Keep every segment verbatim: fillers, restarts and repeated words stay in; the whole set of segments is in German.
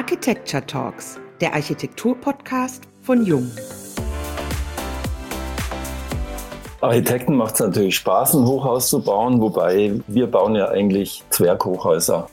Architecture Talks, der Architektur-Podcast von Jung. Architekten macht es natürlich Spaß, ein Hochhaus zu bauen, wobei wir bauen ja eigentlich Zwerghochhäuser.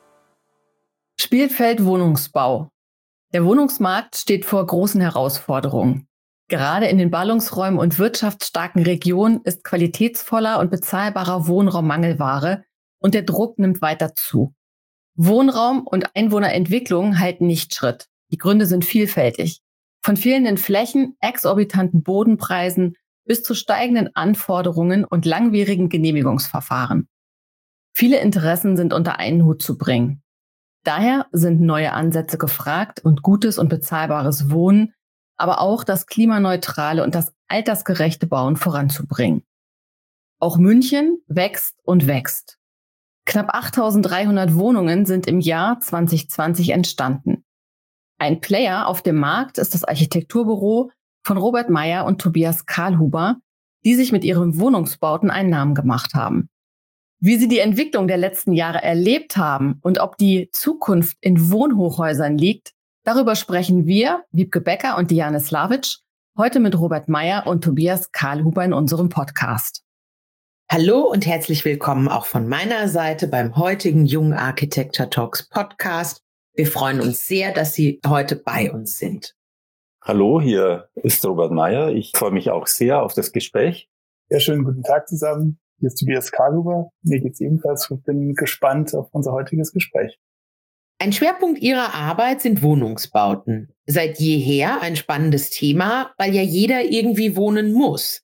Spielfeld Wohnungsbau. Der Wohnungsmarkt steht vor großen Herausforderungen. Gerade in den Ballungsräumen und wirtschaftsstarken Regionen ist qualitätsvoller und bezahlbarer Wohnraum Mangelware und der Druck nimmt weiter zu. Wohnraum und Einwohnerentwicklung halten nicht Schritt. Die Gründe sind vielfältig. Von fehlenden Flächen, exorbitanten Bodenpreisen bis zu steigenden Anforderungen und langwierigen Genehmigungsverfahren. Viele Interessen sind unter einen Hut zu bringen. Daher sind neue Ansätze gefragt und gutes und bezahlbares Wohnen, aber auch das klimaneutrale und das altersgerechte Bauen voranzubringen. Auch München wächst und wächst. Knapp achttausenddreihundert Wohnungen sind im Jahr zwanzig zwanzig entstanden. Ein Player auf dem Markt ist das Architekturbüro von Robert Meyer und Tobias Kahlhuber, die sich mit ihren Wohnungsbauten einen Namen gemacht haben. Wie sie die Entwicklung der letzten Jahre erlebt haben und ob die Zukunft in Wohnhochhäusern liegt, darüber sprechen wir, Wiebke Becker und Diane Slavic, heute mit Robert Meyer und Tobias Kahlhuber in unserem Podcast. Hallo und herzlich willkommen auch von meiner Seite beim heutigen Jung Architecture Talks Podcast. Wir freuen uns sehr, dass Sie heute bei uns sind. Hallo, hier ist Robert Meyer. Ich freue mich auch sehr auf das Gespräch. Ja, schönen guten Tag zusammen. Hier ist Tobias Kahlhuber. Mir geht's ebenfalls. Ich bin gespannt auf unser heutiges Gespräch. Ein Schwerpunkt Ihrer Arbeit sind Wohnungsbauten. Seit jeher ein spannendes Thema, weil ja jeder irgendwie wohnen muss.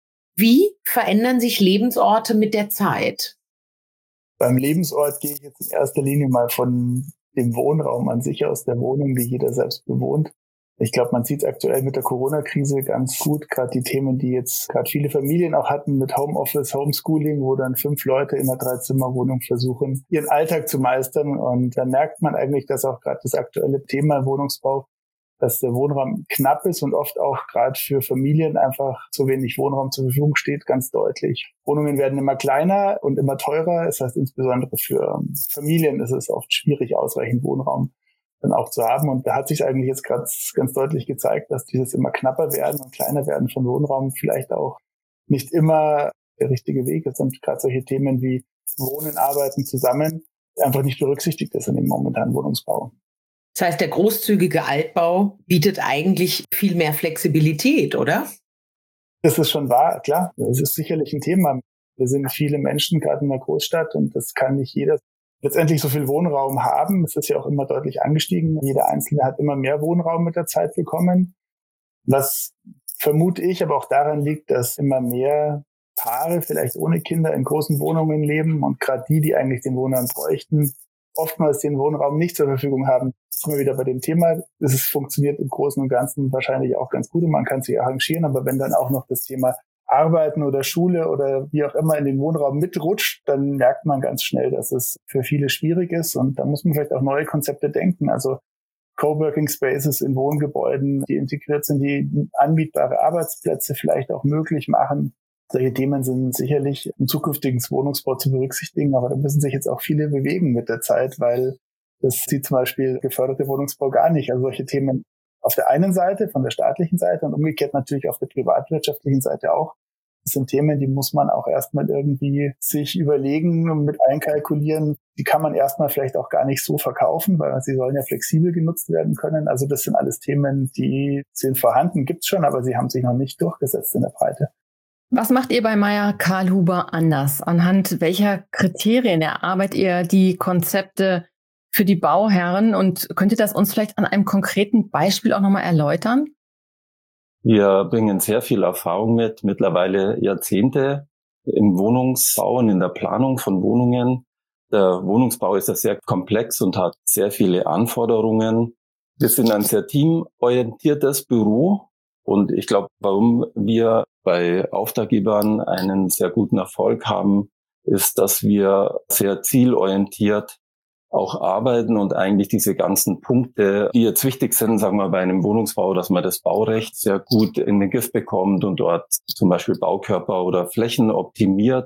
Wie verändern sich Lebensorte mit der Zeit? Beim Lebensort gehe ich jetzt in erster Linie mal von dem Wohnraum an sich aus, der Wohnung, die jeder selbst bewohnt. Ich glaube, man sieht es aktuell mit der Corona-Krise ganz gut, gerade die Themen, die jetzt gerade viele Familien auch hatten mit Homeoffice, Homeschooling, wo dann fünf Leute in einer Dreizimmerwohnung versuchen, ihren Alltag zu meistern. Und da merkt man eigentlich, dass auch gerade das aktuelle Thema Wohnungsbau, dass der Wohnraum knapp ist und oft auch gerade für Familien einfach zu wenig Wohnraum zur Verfügung steht, ganz deutlich. Wohnungen werden immer kleiner und immer teurer. Das heißt, insbesondere für Familien ist es oft schwierig, ausreichend Wohnraum dann auch zu haben. Und da hat sich eigentlich jetzt gerade ganz deutlich gezeigt, dass dieses immer knapper werden und kleiner werden von Wohnraum vielleicht auch nicht immer der richtige Weg ist. Und gerade solche Themen wie Wohnen, Arbeiten zusammen einfach nicht berücksichtigt ist in dem momentanen Wohnungsbau. Das heißt, der großzügige Altbau bietet eigentlich viel mehr Flexibilität, oder? Das ist schon wahr, klar. Das ist sicherlich ein Thema. Wir sind viele Menschen, gerade in der Großstadt, und das kann nicht jeder letztendlich so viel Wohnraum haben. Es ist ja auch immer deutlich angestiegen. Jeder Einzelne hat immer mehr Wohnraum mit der Zeit bekommen. Was vermute ich aber auch daran liegt, dass immer mehr Paare vielleicht ohne Kinder in großen Wohnungen leben und gerade die, die eigentlich den Wohnraum bräuchten, oftmals den Wohnraum nicht zur Verfügung haben. Sind wir wieder bei dem Thema. Es funktioniert im Großen und Ganzen wahrscheinlich auch ganz gut und man kann sich arrangieren. Aber wenn dann auch noch das Thema Arbeiten oder Schule oder wie auch immer in den Wohnraum mitrutscht, dann merkt man ganz schnell, dass es für viele schwierig ist. Und da muss man vielleicht auch neue Konzepte denken. Also Coworking Spaces in Wohngebäuden, die integriert sind, die anbietbare Arbeitsplätze vielleicht auch möglich machen. Solche Themen sind sicherlich im zukünftigen Wohnungsbau zu berücksichtigen, aber da müssen sich jetzt auch viele bewegen mit der Zeit, weil das sieht zum Beispiel geförderte Wohnungsbau gar nicht. Also solche Themen auf der einen Seite, von der staatlichen Seite und umgekehrt natürlich auf der privatwirtschaftlichen Seite auch. Das sind Themen, die muss man auch erstmal irgendwie sich überlegen und mit einkalkulieren. Die kann man erstmal vielleicht auch gar nicht so verkaufen, weil sie sollen ja flexibel genutzt werden können. Also das sind alles Themen, die sind vorhanden, gibt's schon, aber sie haben sich noch nicht durchgesetzt in der Breite. Was macht ihr bei Meyer Kahlhuber anders? Anhand welcher Kriterien erarbeitet ihr die Konzepte für die Bauherren? Und könnt ihr das uns vielleicht an einem konkreten Beispiel auch nochmal erläutern? Wir bringen sehr viel Erfahrung mit, mittlerweile Jahrzehnte im Wohnungsbau und in der Planung von Wohnungen. Der Wohnungsbau ist ja sehr komplex und hat sehr viele Anforderungen. Wir sind ein sehr teamorientiertes Büro und ich glaube, warum wir bei Auftraggebern einen sehr guten Erfolg haben, ist, dass wir sehr zielorientiert auch arbeiten und eigentlich diese ganzen Punkte, die jetzt wichtig sind, sagen wir bei einem Wohnungsbau, dass man das Baurecht sehr gut in den Griff bekommt und dort zum Beispiel Baukörper oder Flächen optimiert,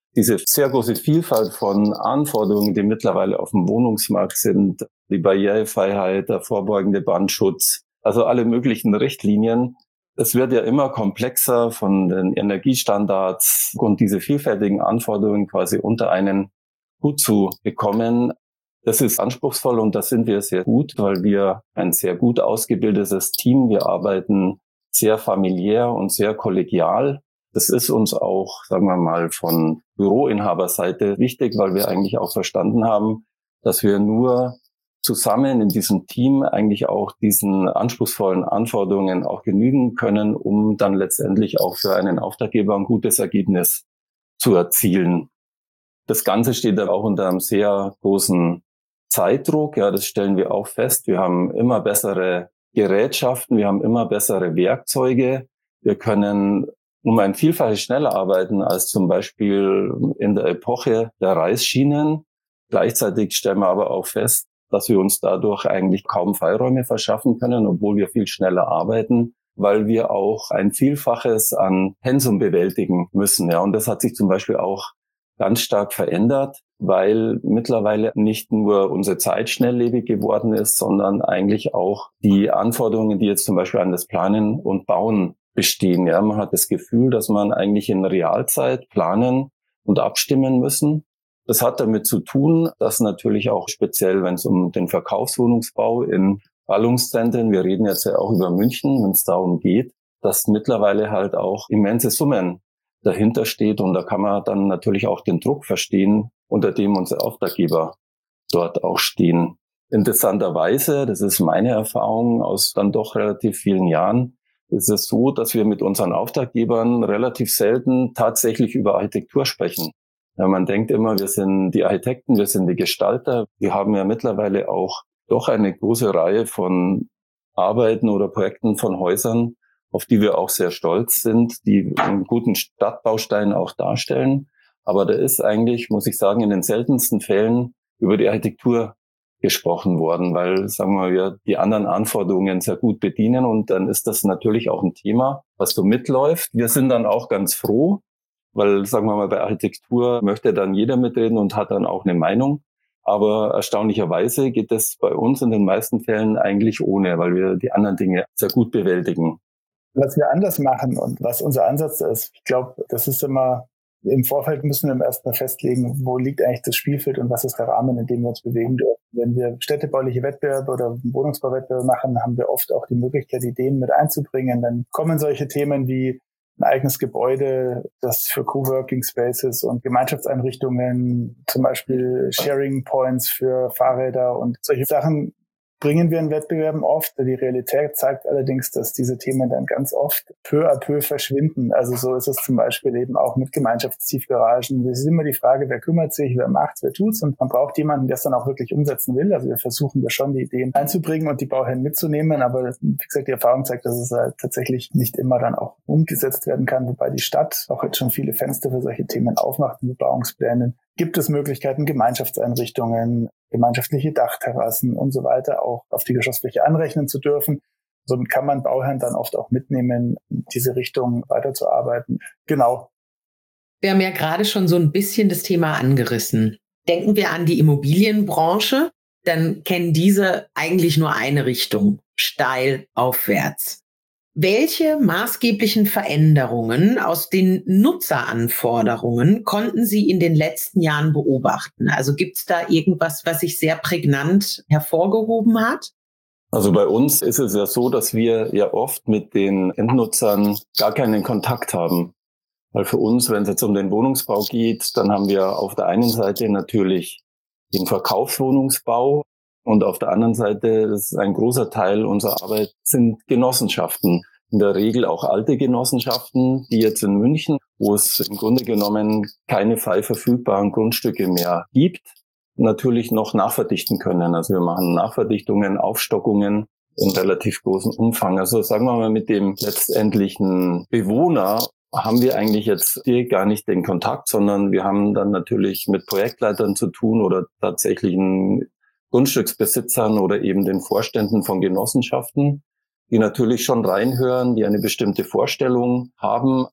diese sehr große Vielfalt von Anforderungen, die mittlerweile auf dem Wohnungsmarkt sind, die Barrierefreiheit, der vorbeugende Brandschutz, also alle möglichen Richtlinien. Es wird ja immer komplexer von den Energiestandards und diese vielfältigen Anforderungen quasi unter einen Hut zu bekommen. Das ist anspruchsvoll und da sind wir sehr gut, weil wir ein sehr gut ausgebildetes Team, wir arbeiten sehr familiär und sehr kollegial. Das ist uns auch, sagen wir mal, von Büroinhaberseite wichtig, weil wir eigentlich auch verstanden haben, dass wir nur zusammen in diesem Team eigentlich auch diesen anspruchsvollen Anforderungen auch genügen können, um dann letztendlich auch für einen Auftraggeber ein gutes Ergebnis zu erzielen. Das Ganze steht dann auch unter einem sehr großen Zeitdruck. Ja, das stellen wir auch fest. Wir haben immer bessere Gerätschaften, wir haben immer bessere Werkzeuge. Wir können um ein Vielfaches schneller arbeiten als zum Beispiel in der Epoche der Reisschienen. Gleichzeitig stellen wir aber auch fest, dass wir uns dadurch eigentlich kaum Freiräume verschaffen können, obwohl wir viel schneller arbeiten, weil wir auch ein Vielfaches an Pensum bewältigen müssen. Ja, und das hat sich zum Beispiel auch ganz stark verändert, weil mittlerweile nicht nur unsere Zeit schnelllebig geworden ist, sondern eigentlich auch die Anforderungen, die jetzt zum Beispiel an das Planen und Bauen bestehen. Ja, man hat das Gefühl, dass man eigentlich in Realzeit planen und abstimmen müssen. Das hat damit zu tun, dass natürlich auch speziell, wenn es um den Verkaufswohnungsbau in Ballungszentren, wir reden jetzt ja auch über München, wenn es darum geht, dass mittlerweile halt auch immense Summen dahinter steht. Und da kann man dann natürlich auch den Druck verstehen, unter dem unsere Auftraggeber dort auch stehen. Interessanterweise, das ist meine Erfahrung aus dann doch relativ vielen Jahren, ist es so, dass wir mit unseren Auftraggebern relativ selten tatsächlich über Architektur sprechen. Ja, man denkt immer, wir sind die Architekten, wir sind die Gestalter. Wir haben ja mittlerweile auch doch eine große Reihe von Arbeiten oder Projekten von Häusern, auf die wir auch sehr stolz sind, die einen guten Stadtbaustein auch darstellen. Aber da ist eigentlich, muss ich sagen, in den seltensten Fällen über die Architektur gesprochen worden, weil, sagen wir mal, wir die anderen Anforderungen sehr gut bedienen und dann ist das natürlich auch ein Thema, was so mitläuft. Wir sind dann auch ganz froh, weil, sagen wir mal, bei Architektur möchte dann jeder mitreden und hat dann auch eine Meinung. Aber erstaunlicherweise geht das bei uns in den meisten Fällen eigentlich ohne, weil wir die anderen Dinge sehr gut bewältigen. Was wir anders machen und was unser Ansatz ist, ich glaube, das ist immer, im Vorfeld müssen wir erstmal festlegen, wo liegt eigentlich das Spielfeld und was ist der Rahmen, in dem wir uns bewegen dürfen. Wenn wir städtebauliche Wettbewerbe oder Wohnungsbauwettbewerbe machen, haben wir oft auch die Möglichkeit, Ideen mit einzubringen. Dann kommen solche Themen wie ein eigenes Gebäude, das für Coworking Spaces und Gemeinschaftseinrichtungen, zum Beispiel Sharing Points für Fahrräder und solche Sachen bringen wir in Wettbewerben oft. Die Realität zeigt allerdings, dass diese Themen dann ganz oft peu à peu verschwinden. Also so ist es zum Beispiel eben auch mit Gemeinschaftstiefgaragen. Es ist immer die Frage, wer kümmert sich, wer macht's, wer tut's und man braucht jemanden, der es dann auch wirklich umsetzen will. Also wir versuchen da schon die Ideen einzubringen und die Bauherren mitzunehmen, aber wie gesagt, die Erfahrung zeigt, dass es halt tatsächlich nicht immer dann auch umgesetzt werden kann, wobei die Stadt auch jetzt schon viele Fenster für solche Themen aufmacht in Bebauungsplänen. Gibt es Möglichkeiten, Gemeinschaftseinrichtungen, gemeinschaftliche Dachterrassen und so weiter auch auf die Geschossfläche anrechnen zu dürfen. Somit kann man Bauherren dann oft auch mitnehmen, in diese Richtung weiterzuarbeiten. Genau. Wir haben ja gerade schon so ein bisschen das Thema angerissen. Denken wir an die Immobilienbranche, dann kennen diese eigentlich nur eine Richtung, steil aufwärts. Welche maßgeblichen Veränderungen aus den Nutzeranforderungen konnten Sie in den letzten Jahren beobachten? Also gibt es da irgendwas, was sich sehr prägnant hervorgehoben hat? Also bei uns ist es ja so, dass wir ja oft mit den Endnutzern gar keinen Kontakt haben. Weil für uns, wenn es jetzt um den Wohnungsbau geht, dann haben wir auf der einen Seite natürlich den Verkaufswohnungsbau und auf der anderen Seite, das ist ein großer Teil unserer Arbeit, sind Genossenschaften. In der Regel auch alte Genossenschaften, die jetzt in München, wo es im Grunde genommen keine frei verfügbaren Grundstücke mehr gibt, natürlich noch nachverdichten können. Also wir machen Nachverdichtungen, Aufstockungen in relativ großem Umfang. Also sagen wir mal, mit dem letztendlichen Bewohner haben wir eigentlich jetzt hier gar nicht den Kontakt, sondern wir haben dann natürlich mit Projektleitern zu tun oder tatsächlichen Grundstücksbesitzern oder eben den Vorständen von Genossenschaften, die natürlich schon reinhören, die eine bestimmte Vorstellung haben.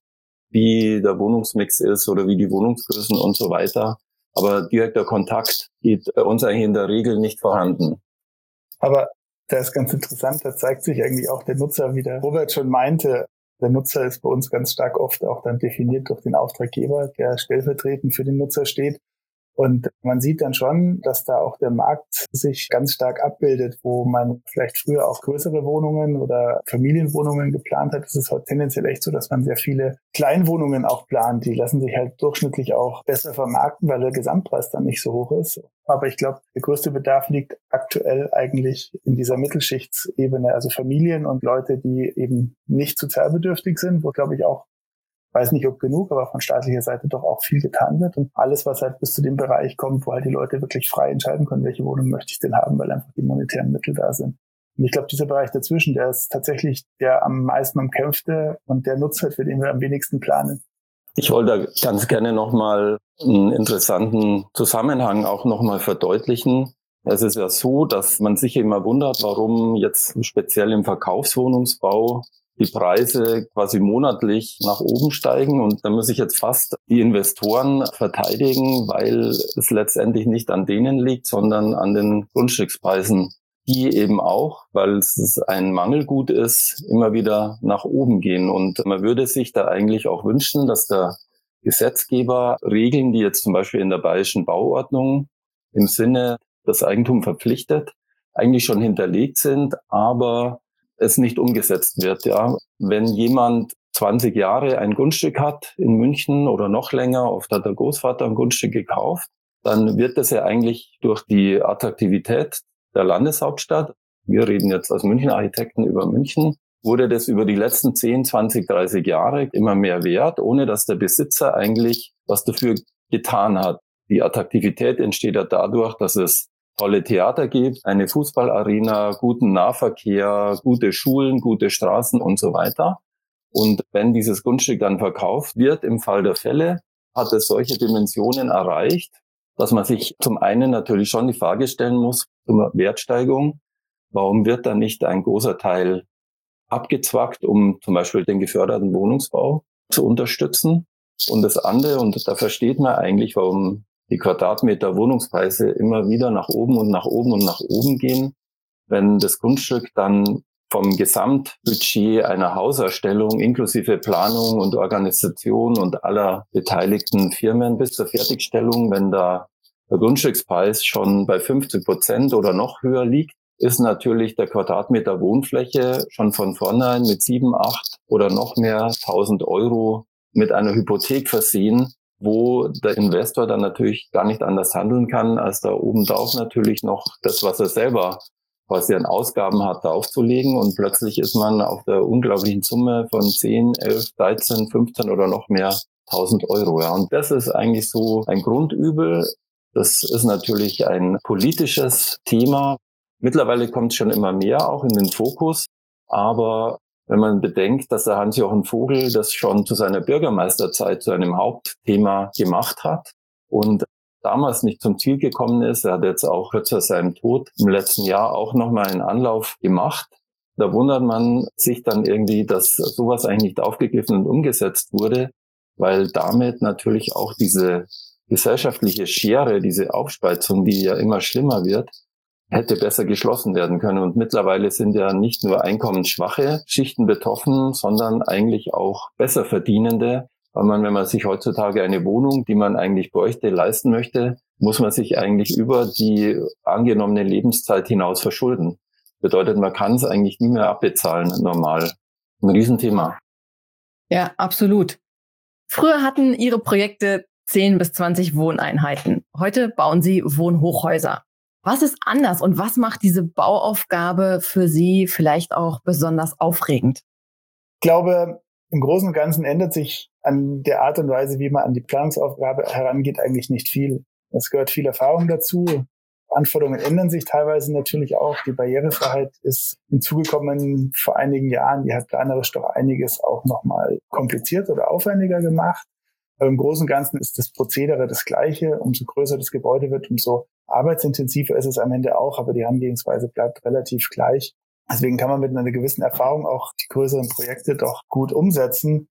wie der Wohnungsmix ist oder wie die Wohnungsgrößen und so weiter. Aber direkter Kontakt geht bei uns eigentlich in der Regel nicht vorhanden. Aber da ist ganz interessant, da zeigt sich eigentlich auch der Nutzer, wie der Robert schon meinte. Der Nutzer ist bei uns ganz stark oft auch dann definiert durch den Auftraggeber, der stellvertretend für den Nutzer steht. Und man sieht dann schon, dass da auch der Markt sich ganz stark abbildet, wo man vielleicht früher auch größere Wohnungen oder Familienwohnungen geplant hat. Es ist heute tendenziell echt so, dass man sehr viele Kleinwohnungen auch plant. Die lassen sich halt durchschnittlich auch besser vermarkten, weil der Gesamtpreis dann nicht so hoch ist. Aber ich glaube, der größte Bedarf liegt aktuell eigentlich in dieser Mittelschichtsebene, also Familien und Leute, die eben nicht sozialbedürftig sind, wo, glaube ich, auch, weiß nicht, ob genug, aber von staatlicher Seite doch auch viel getan wird. Und alles, was halt bis zu dem Bereich kommt, wo halt die Leute wirklich frei entscheiden können, welche Wohnung möchte ich denn haben, weil einfach die monetären Mittel da sind. Und ich glaube, dieser Bereich dazwischen, der ist tatsächlich der am meisten umkämpfte und der Nutzer, für den wir am wenigsten planen. Ich wollte ganz gerne nochmal einen interessanten Zusammenhang auch nochmal verdeutlichen. Es ist ja so, dass man sich immer wundert, warum jetzt speziell im Verkaufswohnungsbau die Preise quasi monatlich nach oben steigen. Und da muss ich jetzt fast die Investoren verteidigen, weil es letztendlich nicht an denen liegt, sondern an den Grundstückspreisen, die eben auch, weil es ein Mangelgut ist, immer wieder nach oben gehen. Und man würde sich da eigentlich auch wünschen, dass der Gesetzgeber Regeln, die jetzt zum Beispiel in der Bayerischen Bauordnung im Sinne das Eigentum verpflichtet, eigentlich schon hinterlegt sind, aber es nicht umgesetzt wird. Ja, wenn jemand zwanzig Jahre ein Grundstück hat in München oder noch länger, oft hat der Großvater ein Grundstück gekauft, dann wird das ja eigentlich durch die Attraktivität der Landeshauptstadt, wir reden jetzt als München Architekten über München, wurde das über die letzten zehn, zwanzig, dreißig Jahre immer mehr wert, ohne dass der Besitzer eigentlich was dafür getan hat. Die Attraktivität entsteht ja dadurch, dass es tolle Theater gibt, eine Fußballarena, guten Nahverkehr, gute Schulen, gute Straßen und so weiter. Und wenn dieses Grundstück dann verkauft wird, im Fall der Fälle, hat es solche Dimensionen erreicht, dass man sich zum einen natürlich schon die Frage stellen muss, zur Wertsteigerung, warum wird da nicht ein großer Teil abgezwackt, um zum Beispiel den geförderten Wohnungsbau zu unterstützen? Und das andere, und da versteht man eigentlich, warum die Quadratmeter Wohnungspreise immer wieder nach oben und nach oben und nach oben gehen, wenn das Grundstück dann vom Gesamtbudget einer Hauserstellung inklusive Planung und Organisation und aller beteiligten Firmen bis zur Fertigstellung, wenn da der Grundstückspreis schon bei fünfzig Prozent oder noch höher liegt, ist natürlich der Quadratmeter Wohnfläche schon von vornherein mit sieben, acht oder noch mehr tausend Euro mit einer Hypothek versehen, wo der Investor dann natürlich gar nicht anders handeln kann, als da oben drauf natürlich noch das, was er selber quasi an Ausgaben hat, draufzulegen. Und plötzlich ist man auf der unglaublichen Summe von zehn, elf, dreizehn, fünfzehn oder noch mehr tausend Euro. Ja. Und das ist eigentlich so ein Grundübel. Das ist natürlich ein politisches Thema. Mittlerweile kommt es schon immer mehr auch in den Fokus. Aber wenn man bedenkt, dass der Hans-Jochen Vogel das schon zu seiner Bürgermeisterzeit zu einem Hauptthema gemacht hat und damals nicht zum Ziel gekommen ist, er hat jetzt auch kurz vor seinem Tod im letzten Jahr auch nochmal einen Anlauf gemacht. Da wundert man sich dann irgendwie, dass sowas eigentlich nicht aufgegriffen und umgesetzt wurde, weil damit natürlich auch diese gesellschaftliche Schere, diese Aufspaltung, die ja immer schlimmer wird, hätte besser geschlossen werden können. Und mittlerweile sind ja nicht nur einkommensschwache Schichten betroffen, sondern eigentlich auch besser verdienende. Weil man, wenn man sich heutzutage eine Wohnung, die man eigentlich bräuchte, leisten möchte, muss man sich eigentlich über die angenommene Lebenszeit hinaus verschulden. Bedeutet, man kann es eigentlich nie mehr abbezahlen, normal. Ein Riesenthema. Ja, absolut. Früher hatten Ihre Projekte zehn bis zwanzig Wohneinheiten. Heute bauen Sie Wohnhochhäuser. Was ist anders und was macht diese Bauaufgabe für Sie vielleicht auch besonders aufregend? Ich glaube, im Großen und Ganzen ändert sich an der Art und Weise, wie man an die Planungsaufgabe herangeht, eigentlich nicht viel. Es gehört viel Erfahrung dazu. Anforderungen ändern sich teilweise natürlich auch. Die Barrierefreiheit ist hinzugekommen vor einigen Jahren. Die hat planerisch doch einiges auch nochmal kompliziert oder aufwendiger gemacht. Aber im Großen und Ganzen ist das Prozedere das Gleiche. Umso größer das Gebäude wird, umso arbeitsintensiver ist es am Ende auch, aber die Herangehensweise bleibt relativ gleich. Deswegen kann man mit einer gewissen Erfahrung auch die größeren Projekte doch gut umsetzen.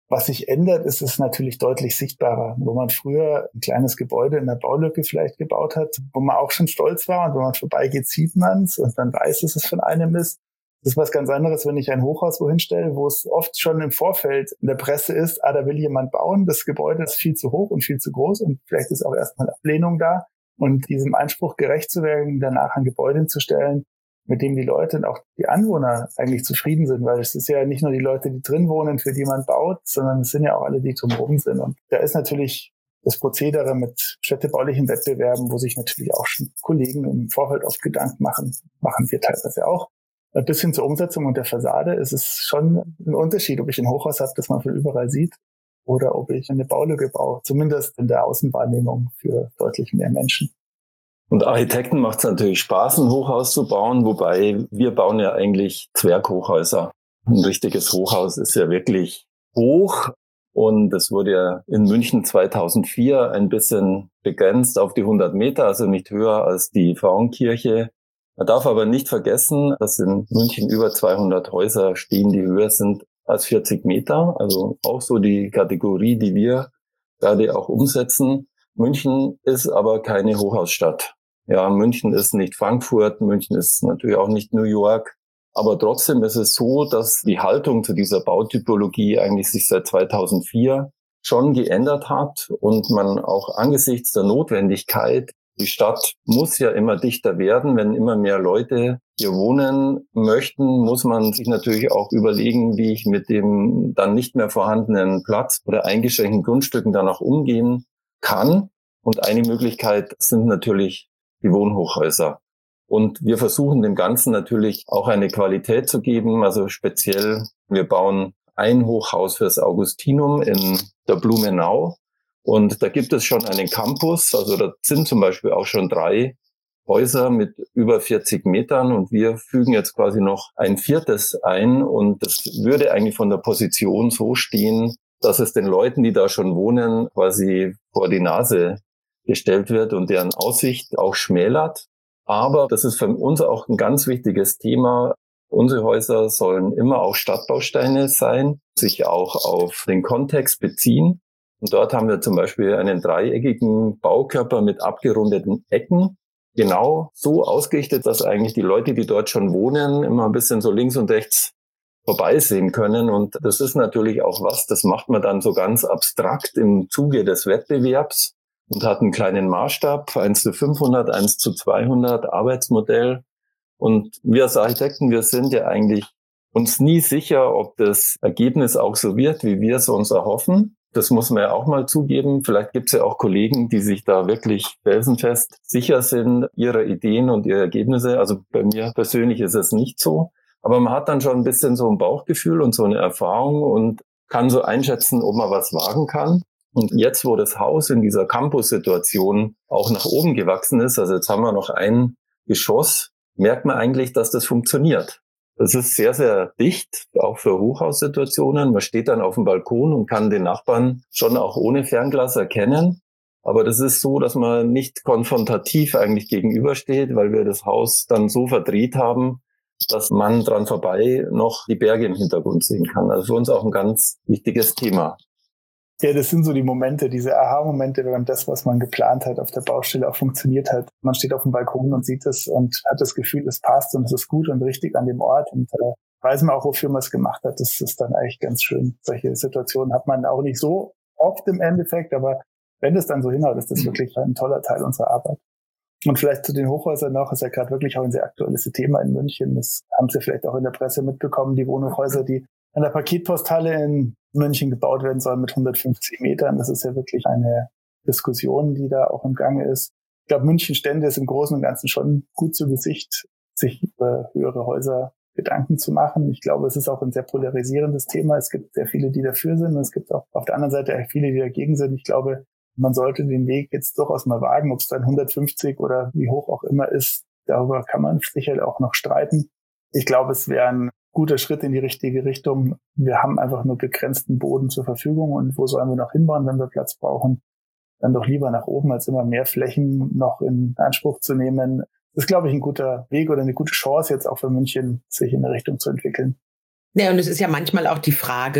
Was sich ändert, ist es natürlich deutlich sichtbarer. Wo man früher ein kleines Gebäude in der Baulücke vielleicht gebaut hat, wo man auch schon stolz war und wenn man vorbeigeht, sieht man es und man weiß, dass es von einem ist. Das ist was ganz anderes, wenn ich ein Hochhaus wohin stelle, wo es oft schon im Vorfeld in der Presse ist, ah, da will jemand bauen, das Gebäude ist viel zu hoch und viel zu groß und vielleicht ist auch erstmal Ablehnung da. Und diesem Anspruch gerecht zu werden, danach ein Gebäude hinzustellen, mit dem die Leute und auch die Anwohner eigentlich zufrieden sind, weil es ist ja nicht nur die Leute, die drin wohnen, für die man baut, sondern es sind ja auch alle, die drumherum sind. Und da ist natürlich das Prozedere mit städtebaulichen Wettbewerben, wo sich natürlich auch schon Kollegen im Vorfeld oft Gedanken machen, machen wir teilweise auch. Bis hin zur Umsetzung und der Fassade ist es schon ein Unterschied, ob ich ein Hochhaus habe, das man von überall sieht, oder ob ich eine Baulücke baue, zumindest in der Außenwahrnehmung für deutlich mehr Menschen. Und Architekten macht es natürlich Spaß, ein Hochhaus zu bauen, wobei wir bauen ja eigentlich Zwerghochhäuser. Ein richtiges Hochhaus ist ja wirklich hoch und es wurde ja in München zweitausendvier ein bisschen begrenzt auf die hundert Meter, also nicht höher als die Frauenkirche. Man darf aber nicht vergessen, dass in München über zweihundert Häuser stehen, die höher sind als vierzig Meter, also auch so die Kategorie, die wir gerade auch umsetzen. München ist aber keine Hochhausstadt. Ja, München ist nicht Frankfurt, München ist natürlich auch nicht New York. Aber trotzdem ist es so, dass die Haltung zu dieser Bautypologie eigentlich sich seit zweitausendvier schon geändert hat und man auch angesichts der Notwendigkeit, die Stadt muss ja immer dichter werden, wenn immer mehr Leute hier wohnen möchten, muss man sich natürlich auch überlegen, wie ich mit dem dann nicht mehr vorhandenen Platz oder eingeschränkten Grundstücken dann auch umgehen kann. Und eine Möglichkeit sind natürlich die Wohnhochhäuser. Und wir versuchen dem Ganzen natürlich auch eine Qualität zu geben. Also speziell, wir bauen ein Hochhaus fürs Augustinum in der Blumenau. Und da gibt es schon einen Campus. Also da sind zum Beispiel auch schon drei Häuser mit über vierzig Metern. Und wir fügen jetzt quasi noch ein viertes ein. Und das würde eigentlich von der Position so stehen, dass es den Leuten, die da schon wohnen, quasi vor die Nase gestellt wird und deren Aussicht auch schmälert. Aber das ist für uns auch ein ganz wichtiges Thema. Unsere Häuser sollen immer auch Stadtbausteine sein, sich auch auf den Kontext beziehen. Und dort haben wir zum Beispiel einen dreieckigen Baukörper mit abgerundeten Ecken, genau so ausgerichtet, dass eigentlich die Leute, die dort schon wohnen, immer ein bisschen so links und rechts vorbeisehen können. Und das ist natürlich auch was, das macht man dann so ganz abstrakt im Zuge des Wettbewerbs und hat einen kleinen Maßstab, eins zu fünfhundert, eins zu zweihundert Arbeitsmodell. Und wir als Architekten, wir sind ja eigentlich uns nie sicher, ob das Ergebnis auch so wird, wie wir es uns erhoffen. Das muss man ja auch mal zugeben. Vielleicht gibt es ja auch Kollegen, die sich da wirklich felsenfest sicher sind ihrer Ideen und ihrer Ergebnisse. Also bei mir persönlich ist es nicht so. Aber man hat dann schon ein bisschen so ein Bauchgefühl und so eine Erfahrung und kann so einschätzen, ob man was wagen kann. Und jetzt, wo das Haus in dieser Campus-Situation auch nach oben gewachsen ist, also jetzt haben wir noch ein Geschoss, merkt man eigentlich, dass das funktioniert. Das ist sehr, sehr dicht, auch für Hochhaussituationen. Man steht dann auf dem Balkon und kann den Nachbarn schon auch ohne Fernglas erkennen. Aber das ist so, dass man nicht konfrontativ eigentlich gegenübersteht, weil wir das Haus dann so verdreht haben, dass man dran vorbei noch die Berge im Hintergrund sehen kann. Also für uns auch ein ganz wichtiges Thema. Ja, das sind so die Momente, diese Aha-Momente, wenn das, was man geplant hat, auf der Baustelle auch funktioniert hat. Man steht auf dem Balkon und sieht es und hat das Gefühl, es passt und es ist gut und richtig an dem Ort und äh, weiß man auch, wofür man es gemacht hat. Das ist dann eigentlich ganz schön. Solche Situationen hat man auch nicht so oft im Endeffekt, aber wenn das dann so hinhaut, ist das wirklich ein toller Teil unserer Arbeit. Und vielleicht zu den Hochhäusern noch, ist ja gerade wirklich auch ein sehr aktuelles Thema in München. Das haben Sie vielleicht auch in der Presse mitbekommen, die Wohnhochhäuser, die an der Paketposthalle in München gebaut werden sollen mit hundertfünfzig Metern. Das ist ja wirklich eine Diskussion, die da auch im Gange ist. Ich glaube, München stände es im Großen und Ganzen schon gut zu Gesicht, sich über höhere Häuser Gedanken zu machen. Ich glaube, es ist auch ein sehr polarisierendes Thema. Es gibt sehr viele, die dafür sind und es gibt auch auf der anderen Seite viele, die dagegen sind. Ich glaube, man sollte den Weg jetzt durchaus mal wagen, ob es dann hundertfünfzig oder wie hoch auch immer ist. Darüber kann man sicher auch noch streiten. Ich glaube, es wäre ein guter Schritt in die richtige Richtung. Wir haben einfach nur begrenzten Boden zur Verfügung und wo sollen wir noch hinbauen, wenn wir Platz brauchen? Dann doch lieber nach oben, als immer mehr Flächen noch in Anspruch zu nehmen. Das ist, glaube ich, ein guter Weg oder eine gute Chance jetzt auch für München, sich in eine Richtung zu entwickeln. Ja, und es ist ja manchmal auch die Frage,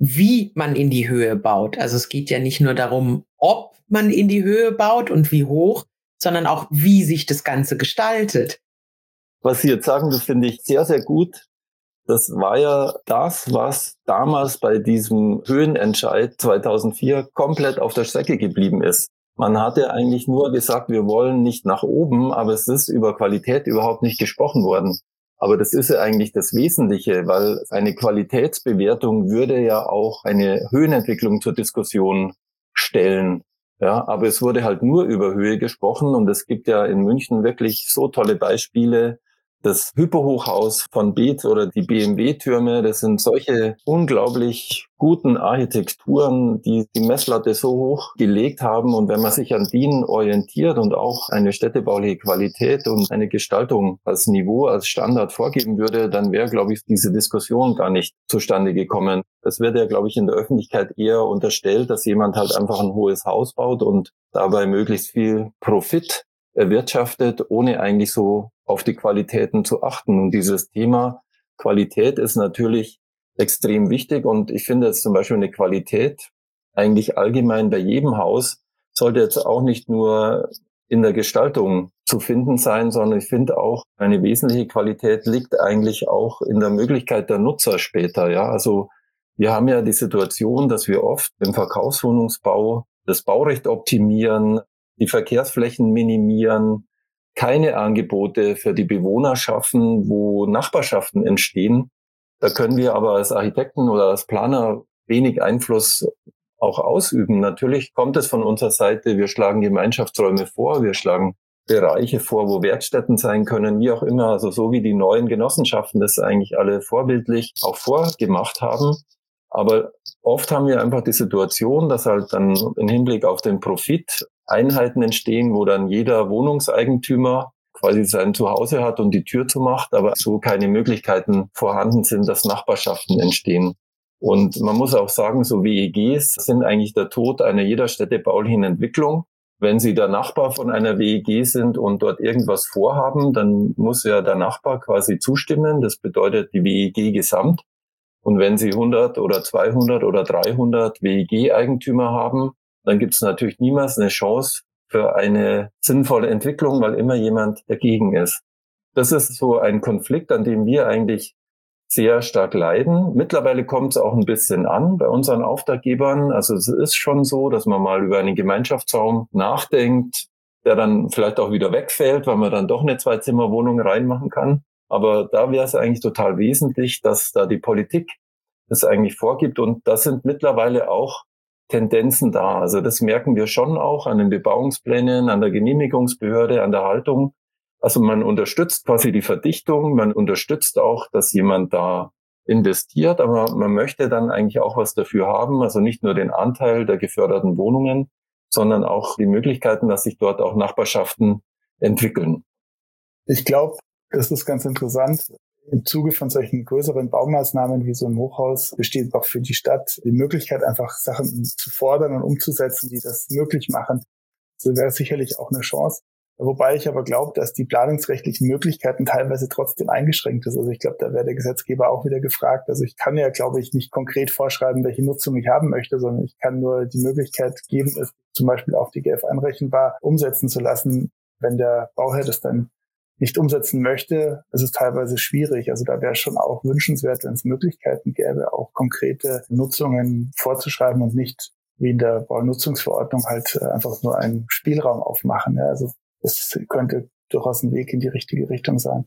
wie man in die Höhe baut. Also es geht ja nicht nur darum, ob man in die Höhe baut und wie hoch, sondern auch, wie sich das Ganze gestaltet. Was Sie jetzt sagen, das finde ich sehr, sehr gut. Das war ja das, was damals bei diesem Höhenentscheid zweitausendvier komplett auf der Strecke geblieben ist. Man hatte eigentlich nur gesagt, wir wollen nicht nach oben, aber es ist über Qualität überhaupt nicht gesprochen worden. Aber das ist ja eigentlich das Wesentliche, weil eine Qualitätsbewertung würde ja auch eine Höhenentwicklung zur Diskussion stellen. Ja, aber es wurde halt nur über Höhe gesprochen und es gibt ja in München wirklich so tolle Beispiele. Das Hyperhochhaus von Beetz oder die B M W-Türme, das sind solche unglaublich guten Architekturen, die die Messlatte so hoch gelegt haben. Und wenn man sich an denen orientiert und auch eine städtebauliche Qualität und eine Gestaltung als Niveau, als Standard vorgeben würde, dann wäre, glaube ich, diese Diskussion gar nicht zustande gekommen. Es wird ja, glaube ich, in der Öffentlichkeit eher unterstellt, dass jemand halt einfach ein hohes Haus baut und dabei möglichst viel Profit erwirtschaftet, ohne eigentlich so auf die Qualitäten zu achten. Und dieses Thema Qualität ist natürlich extrem wichtig. Und ich finde jetzt zum Beispiel eine Qualität eigentlich allgemein bei jedem Haus sollte jetzt auch nicht nur in der Gestaltung zu finden sein, sondern ich finde auch, eine wesentliche Qualität liegt eigentlich auch in der Möglichkeit der Nutzer später. Ja, also wir haben ja die Situation, dass wir oft im Verkaufswohnungsbau das Baurecht optimieren, die Verkehrsflächen minimieren, keine Angebote für die Bewohner schaffen, wo Nachbarschaften entstehen. Da können wir aber als Architekten oder als Planer wenig Einfluss auch ausüben. Natürlich kommt es von unserer Seite, wir schlagen Gemeinschaftsräume vor, wir schlagen Bereiche vor, wo Werkstätten sein können, wie auch immer, also so wie die neuen Genossenschaften das eigentlich alle vorbildlich auch vorgemacht haben. Aber oft haben wir einfach die Situation, dass halt dann im Hinblick auf den Profit Einheiten entstehen, wo dann jeder Wohnungseigentümer quasi sein Zuhause hat und die Tür zumacht, aber so keine Möglichkeiten vorhanden sind, dass Nachbarschaften entstehen. Und man muss auch sagen, so W E Gs sind eigentlich der Tod einer jeder städtebaulichen Entwicklung. Wenn Sie der Nachbar von einer W E G sind und dort irgendwas vorhaben, dann muss ja der Nachbar quasi zustimmen. Das bedeutet die W E G gesamt. Und wenn Sie hundert oder zweihundert oder dreihundert W E G-Eigentümer haben, dann gibt es natürlich niemals eine Chance für eine sinnvolle Entwicklung, weil immer jemand dagegen ist. Das ist so ein Konflikt, an dem wir eigentlich sehr stark leiden. Mittlerweile kommt es auch ein bisschen an bei unseren Auftraggebern. Also es ist schon so, dass man mal über einen Gemeinschaftsraum nachdenkt, der dann vielleicht auch wieder wegfällt, weil man dann doch eine Zwei-Zimmer-Wohnung reinmachen kann. Aber da wäre es eigentlich total wesentlich, dass da die Politik das eigentlich vorgibt. Und das sind mittlerweile auch Tendenzen da. Also das merken wir schon auch an den Bebauungsplänen, an der Genehmigungsbehörde, an der Haltung. Also man unterstützt quasi die Verdichtung, man unterstützt auch, dass jemand da investiert, aber man möchte dann eigentlich auch was dafür haben. Also nicht nur den Anteil der geförderten Wohnungen, sondern auch die Möglichkeiten, dass sich dort auch Nachbarschaften entwickeln. Ich glaube, das ist ganz interessant. Im Zuge von solchen größeren Baumaßnahmen wie so ein Hochhaus besteht auch für die Stadt die Möglichkeit, einfach Sachen zu fordern und umzusetzen, die das möglich machen. Das wäre sicherlich auch eine Chance. Wobei ich aber glaube, dass die planungsrechtlichen Möglichkeiten teilweise trotzdem eingeschränkt ist. Also ich glaube, da wäre der Gesetzgeber auch wieder gefragt. Also ich kann ja, glaube ich, nicht konkret vorschreiben, welche Nutzung ich haben möchte, sondern ich kann nur die Möglichkeit geben, es zum Beispiel auf die G F einrechenbar umsetzen zu lassen. Wenn der Bauherr das dann nicht umsetzen möchte, ist es teilweise schwierig. Also da wäre schon auch wünschenswert, wenn es Möglichkeiten gäbe, auch konkrete Nutzungen vorzuschreiben und nicht wie in der Baunutzungsverordnung halt einfach nur einen Spielraum aufmachen. Ja, also das könnte durchaus ein Weg in die richtige Richtung sein.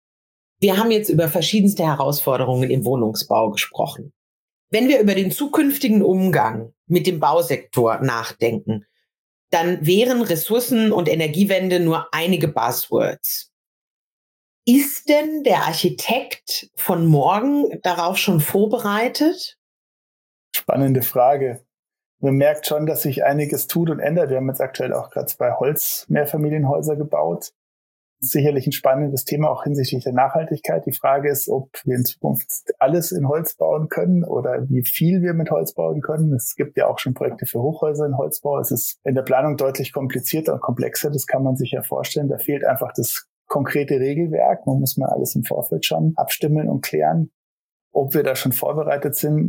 Wir haben jetzt über verschiedenste Herausforderungen im Wohnungsbau gesprochen. Wenn wir über den zukünftigen Umgang mit dem Bausektor nachdenken, dann wären Ressourcen- und Energiewende nur einige Buzzwords. Ist denn der Architekt von morgen darauf schon vorbereitet? Spannende Frage. Man merkt schon, dass sich einiges tut und ändert. Wir haben jetzt aktuell auch gerade zwei Holz-Mehrfamilienhäuser gebaut. Das ist sicherlich ein spannendes Thema, auch hinsichtlich der Nachhaltigkeit. Die Frage ist, ob wir in Zukunft alles in Holz bauen können oder wie viel wir mit Holz bauen können. Es gibt ja auch schon Projekte für Hochhäuser in Holzbau. Es ist in der Planung deutlich komplizierter und komplexer. Das kann man sich ja vorstellen. Da fehlt einfach das konkrete Regelwerk. Man muss mal alles im Vorfeld schon abstimmen und klären. Ob wir da schon vorbereitet sind,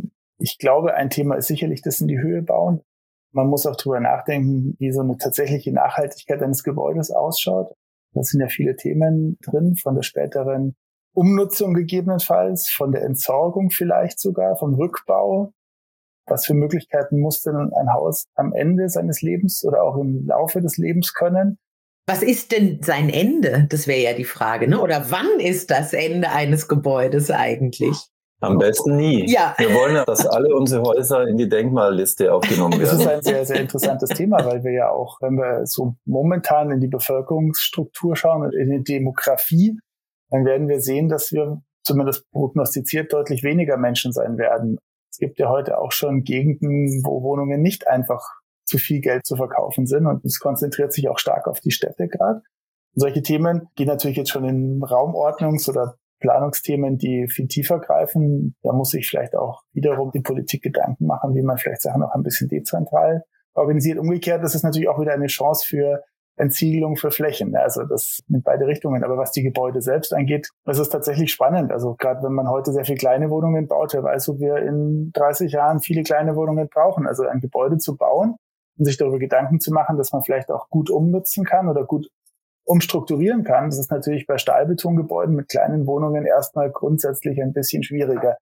Ich glaube, ein Thema ist sicherlich das in die Höhe bauen. Man muss auch drüber nachdenken, wie so eine tatsächliche Nachhaltigkeit eines Gebäudes ausschaut. Da sind ja viele Themen drin, von der späteren Umnutzung gegebenenfalls, von der Entsorgung vielleicht sogar, vom Rückbau. Was für Möglichkeiten muss denn ein Haus am Ende seines Lebens oder auch im Laufe des Lebens können? Was ist denn sein Ende? Das wäre ja die Frage, ne? Oder wann ist das Ende eines Gebäudes eigentlich? Am besten nie. Ja. Wir wollen ja, dass alle unsere Häuser in die Denkmalliste aufgenommen werden. Das ist ein sehr, sehr interessantes Thema, weil wir ja auch, wenn wir so momentan in die Bevölkerungsstruktur schauen und in die Demografie, dann werden wir sehen, dass wir zumindest prognostiziert deutlich weniger Menschen sein werden. Es gibt ja heute auch schon Gegenden, wo Wohnungen nicht einfach zu viel Geld zu verkaufen sind und es konzentriert sich auch stark auf die Städte gerade. Solche Themen gehen natürlich jetzt schon in Raumordnungs- oder Planungsthemen, die viel tiefer greifen. Da muss sich vielleicht auch wiederum die Politik Gedanken machen, wie man vielleicht Sachen noch ein bisschen dezentral organisiert. Umgekehrt ist es natürlich auch wieder eine Chance für Entsiegelung für Flächen. Also das in beide Richtungen. Aber was die Gebäude selbst angeht, das ist tatsächlich spannend. Also gerade wenn man heute sehr viele kleine Wohnungen baut, wer weiß, ob wir in dreißig Jahren viele kleine Wohnungen brauchen. Also ein Gebäude zu bauen und sich darüber Gedanken zu machen, dass man vielleicht auch gut umnutzen kann oder gut umstrukturieren kann. Das ist natürlich bei Stahlbetongebäuden mit kleinen Wohnungen erstmal grundsätzlich ein bisschen schwieriger.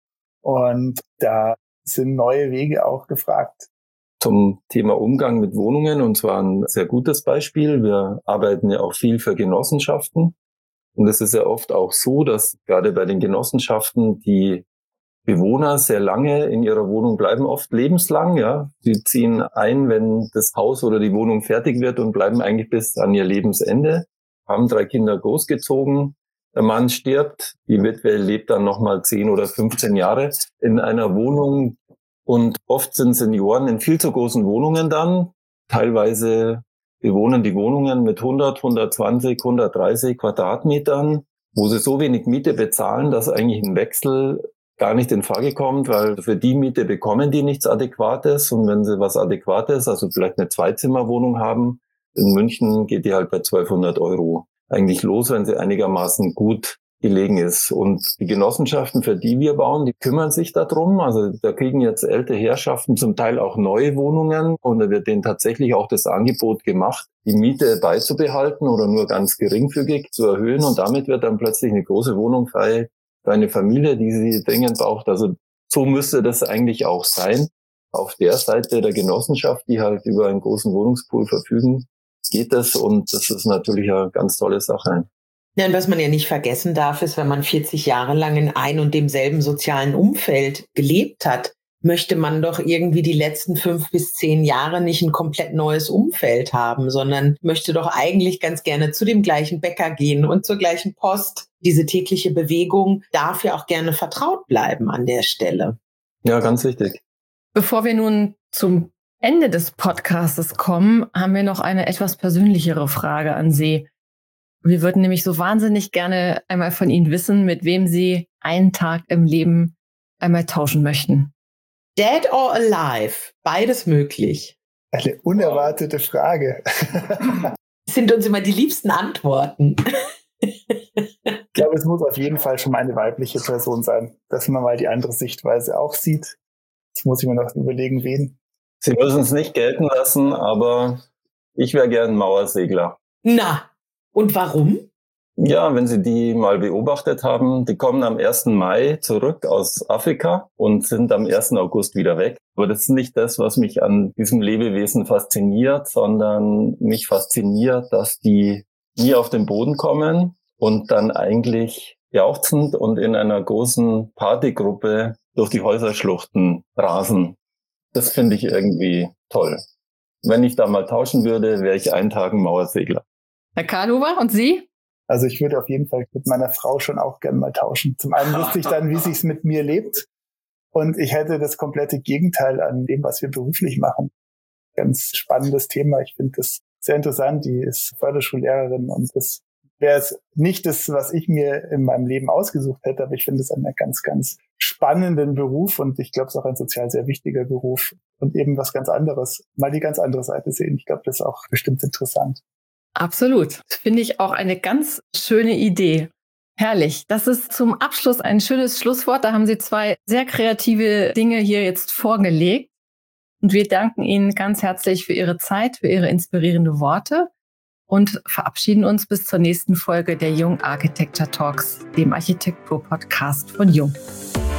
Und da sind neue Wege auch gefragt. Zum Thema Umgang mit Wohnungen, und zwar ein sehr gutes Beispiel. Wir arbeiten ja auch viel für Genossenschaften. Und es ist ja oft auch so, dass gerade bei den Genossenschaften die Bewohner sehr lange in ihrer Wohnung bleiben, oft lebenslang. Ja, sie ziehen ein, wenn das Haus oder die Wohnung fertig wird und bleiben eigentlich bis an ihr Lebensende. Haben drei Kinder großgezogen. Der Mann stirbt, die Witwe lebt dann nochmal zehn oder fünfzehn Jahre in einer Wohnung. Und oft sind Senioren in viel zu großen Wohnungen dann. Teilweise bewohnen die Wohnungen mit hundert, hundertzwanzig, hundertdreißig Quadratmetern, wo sie so wenig Miete bezahlen, dass eigentlich ein Wechsel gar nicht in Frage kommt, weil für die Miete bekommen die nichts Adäquates. Und wenn sie was Adäquates, also vielleicht eine Zweizimmerwohnung haben, in München geht die halt bei zwölfhundert Euro eigentlich los, wenn sie einigermaßen gut gelegen ist. Und die Genossenschaften, für die wir bauen, die kümmern sich darum. Also da kriegen jetzt ältere Herrschaften zum Teil auch neue Wohnungen und da wird denen tatsächlich auch das Angebot gemacht, die Miete beizubehalten oder nur ganz geringfügig zu erhöhen. Und damit wird dann plötzlich eine große Wohnung frei für eine Familie, die sie dringend braucht. Also so müsste das eigentlich auch sein. Auf der Seite der Genossenschaft, die halt über einen großen Wohnungspool verfügen, geht das und das ist natürlich eine ganz tolle Sache. Ja, und was man ja nicht vergessen darf, ist, wenn man vierzig Jahre lang in ein und demselben sozialen Umfeld gelebt hat, möchte man doch irgendwie die letzten fünf bis zehn Jahre nicht ein komplett neues Umfeld haben, sondern möchte doch eigentlich ganz gerne zu dem gleichen Bäcker gehen und zur gleichen Post. Diese tägliche Bewegung darf ja auch gerne vertraut bleiben an der Stelle. Ja, ganz wichtig. Bevor wir nun zum Ende des Podcastes kommen, haben wir noch eine etwas persönlichere Frage an Sie. Wir würden nämlich so wahnsinnig gerne einmal von Ihnen wissen, mit wem Sie einen Tag im Leben einmal tauschen möchten. Dead or alive? Beides möglich. Eine unerwartete Frage. Das sind uns immer die liebsten Antworten. Ich glaube, es muss auf jeden Fall schon mal eine weibliche Person sein, dass man mal die andere Sichtweise auch sieht. Jetzt muss ich mir noch überlegen, wen. Sie müssen es nicht gelten lassen, aber ich wäre gern Mauersegler. Na, und warum? Ja, wenn Sie die mal beobachtet haben, die kommen am ersten Mai zurück aus Afrika und sind am ersten August wieder weg. Aber das ist nicht das, was mich an diesem Lebewesen fasziniert, sondern mich fasziniert, dass die nie auf den Boden kommen und dann eigentlich jauchzend und in einer großen Partygruppe durch die Häuserschluchten rasen. Das finde ich irgendwie toll. Wenn ich da mal tauschen würde, wäre ich einen Tag ein Mauersegler. Herr Karlhuber, und Sie? Also ich würde auf jeden Fall mit meiner Frau schon auch gerne mal tauschen. Zum einen wüsste ich dann, wie sich's mit mir lebt. Und ich hätte das komplette Gegenteil an dem, was wir beruflich machen. Ganz spannendes Thema. Ich finde das sehr interessant. Die ist Förderschullehrerin und das wäre es nicht das, was ich mir in meinem Leben ausgesucht hätte. Aber ich finde es einen ganz, ganz spannenden Beruf und ich glaube, es ist auch ein sozial sehr wichtiger Beruf und eben was ganz anderes. Mal die ganz andere Seite sehen. Ich glaube, das ist auch bestimmt interessant. Absolut. Finde ich auch eine ganz schöne Idee. Herrlich. Das ist zum Abschluss ein schönes Schlusswort. Da haben Sie zwei sehr kreative Dinge hier jetzt vorgelegt. Und wir danken Ihnen ganz herzlich für Ihre Zeit, für Ihre inspirierenden Worte und verabschieden uns bis zur nächsten Folge der Jung Architecture Talks, dem Architektur-Podcast von Jung.